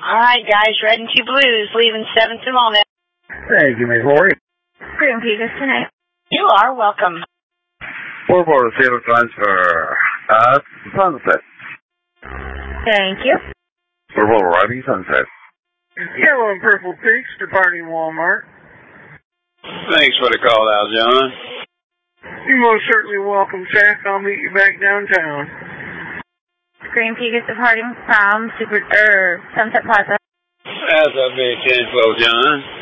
All right, guys, Red and 2 Blues, leaving 7th and Walnut. Thank you, Miss Lori. Green Pegasus tonight. You are welcome. 440 transfer at Sunset. Thank you. 440 arriving Sunset. Yellow and Purple Peaks departing Walmart. Thanks for the call out, John. You're most certainly welcome, Jack. I'll meet you back downtown. Green Pegasus departing from Sunset Plaza. That's a big 10-12, John.